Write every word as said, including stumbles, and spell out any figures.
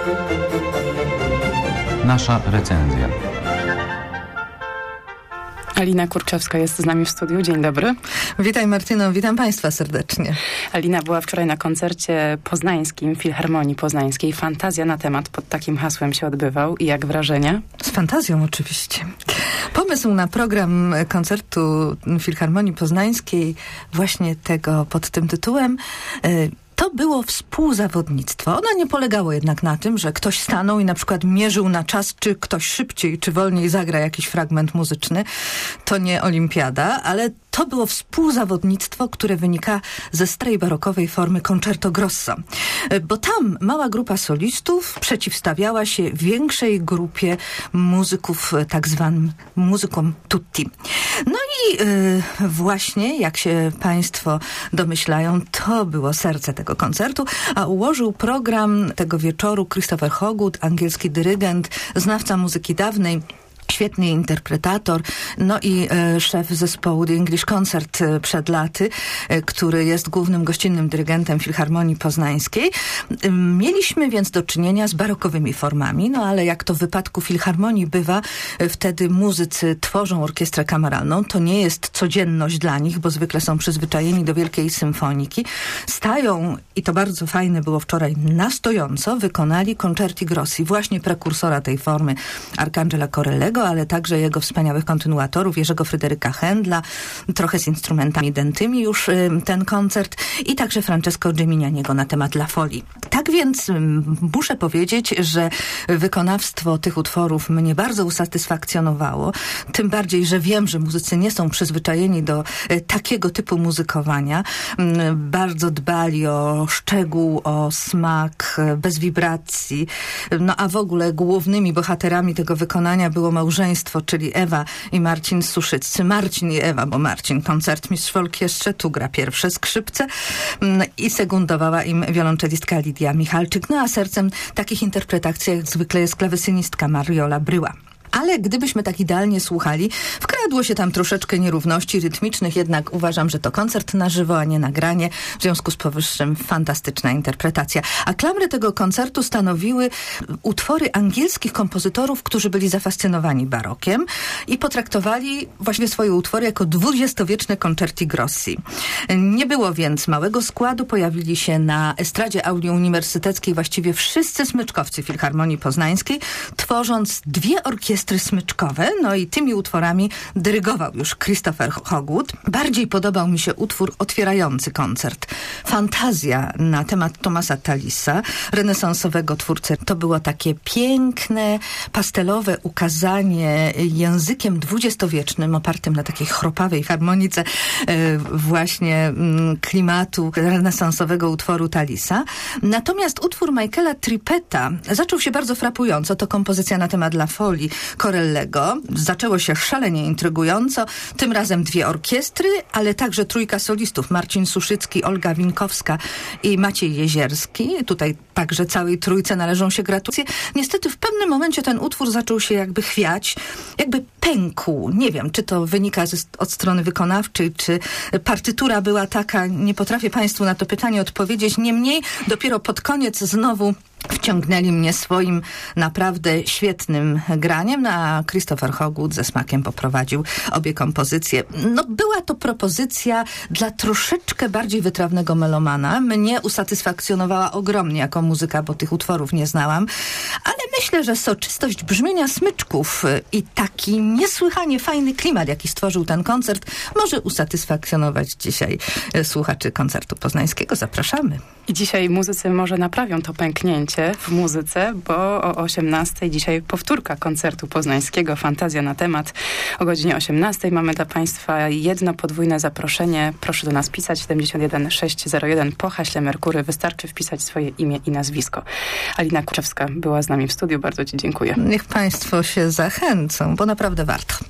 Nasza recenzja. Alina Kurczewska jest z nami w studiu. Dzień dobry. Witaj Martyno, witam Państwa serdecznie. Alina była wczoraj na koncercie poznańskim, Filharmonii Poznańskiej. Fantazja na temat pod takim hasłem się odbywał. I jak wrażenia? Z fantazją oczywiście. Pomysł na program koncertu Filharmonii Poznańskiej, właśnie tego pod tym tytułem, yy, to było współzawodnictwo. Ono nie polegało jednak na tym, że ktoś stanął i na przykład mierzył na czas, czy ktoś szybciej, czy wolniej zagra jakiś fragment muzyczny. To nie olimpiada, ale to było współzawodnictwo, które wynika ze starej barokowej formy concerto grosso. Bo tam mała grupa solistów przeciwstawiała się większej grupie muzyków, tak zwanym muzykom tutti. No i yy, właśnie, jak się Państwo domyślają, to było serce tego koncertu, a ułożył program tego wieczoru Christopher Hogwood, angielski dyrygent, znawca muzyki dawnej, świetny interpretator, no i e, szef zespołu The English Concert e, przed laty, e, który jest głównym gościnnym dyrygentem Filharmonii Poznańskiej. E, mieliśmy więc do czynienia z barokowymi formami, no ale jak to w wypadku Filharmonii bywa, e, wtedy muzycy tworzą orkiestrę kameralną. To nie jest codzienność dla nich, bo zwykle są przyzwyczajeni do wielkiej symfoniki. Stają, i to bardzo fajne było wczoraj, na stojąco wykonali concerti grossi, właśnie prekursora tej formy Arcangela Corellego, ale także jego wspaniałych kontynuatorów, Jerzego Fryderyka Händla, trochę z instrumentami dętymi już y, ten koncert, i także Francesco Geminianiego na temat La Folie. Tak więc y, muszę powiedzieć, że wykonawstwo tych utworów mnie bardzo usatysfakcjonowało, tym bardziej, że wiem, że muzycy nie są przyzwyczajeni do y, takiego typu muzykowania. Y, bardzo dbali o szczegół, o smak, y, bez wibracji. No a w ogóle głównymi bohaterami tego wykonania było małżeństwo, czyli Ewa i Marcin Suszyccy. Marcin i Ewa, bo Marcin koncertmistrz w orkiestrze, tu gra pierwsze skrzypce i sekundowała im wiolonczelistka Lidia Michalczyk. No a sercem takich interpretacji jak zwykle jest klawesynistka Mariola Bryła. Ale gdybyśmy tak idealnie słuchali, wkradło się tam troszeczkę nierówności rytmicznych, jednak uważam, że to koncert na żywo, a nie nagranie. W związku z powyższym fantastyczna interpretacja. A klamrę tego koncertu stanowiły utwory angielskich kompozytorów, którzy byli zafascynowani barokiem i potraktowali właśnie swoje utwory jako dwudziestowieczne concerti grossi. Nie było więc małego składu, pojawili się na estradzie audiouniwersyteckiej właściwie wszyscy smyczkowcy Filharmonii Poznańskiej, tworząc dwie orkiestry smyczkowe, no i tymi utworami dyrygował już Christopher Hogwood. Bardziej podobał mi się utwór otwierający koncert. Fantazja na temat Thomasa Thalisa, renesansowego twórcy. To było takie piękne, pastelowe ukazanie językiem dwudziestowiecznym, opartym na takiej chropawej harmonice e, właśnie m, klimatu renesansowego utworu Thalisa. Natomiast utwór Michaela Trippetta zaczął się bardzo frapująco. To kompozycja na temat La Folie Corellego. Zaczęło się szalenie intrygująco. Tym razem dwie orkiestry, ale także trójka solistów. Marcin Suszycki, Olga Winkowska i Maciej Jezierski. Tutaj także całej trójce należą się gratulacje. Niestety w pewnym momencie ten utwór zaczął się jakby chwiać, jakby pękł. Nie wiem, czy to wynika z, od strony wykonawczej, czy partytura była taka. Nie potrafię Państwu na to pytanie odpowiedzieć. Niemniej dopiero pod koniec znowu wciągnęli mnie swoim naprawdę świetnym graniem, no a Christopher Hogwood ze smakiem poprowadził obie kompozycje. No była to propozycja dla troszeczkę bardziej wytrawnego melomana. Mnie usatysfakcjonowała ogromnie jako muzyka, bo tych utworów nie znałam, ale myślę, że soczystość brzmienia smyczków i taki niesłychanie fajny klimat, jaki stworzył ten koncert, może usatysfakcjonować dzisiaj słuchaczy koncertu poznańskiego. Zapraszamy. I dzisiaj muzycy może naprawią to pęknięcie w muzyce, bo o osiemnastej dzisiaj powtórka koncertu poznańskiego Fantazja na temat. O godzinie osiemnastej mamy dla Państwa jedno podwójne zaproszenie. Proszę do nas pisać siedemdziesiąt jeden sześćset jeden po haśle Merkury. Wystarczy wpisać swoje imię i nazwisko. Alina Kurczewska była z nami w studiu. Bardzo Ci dziękuję. Niech Państwo się zachęcą, bo naprawdę warto.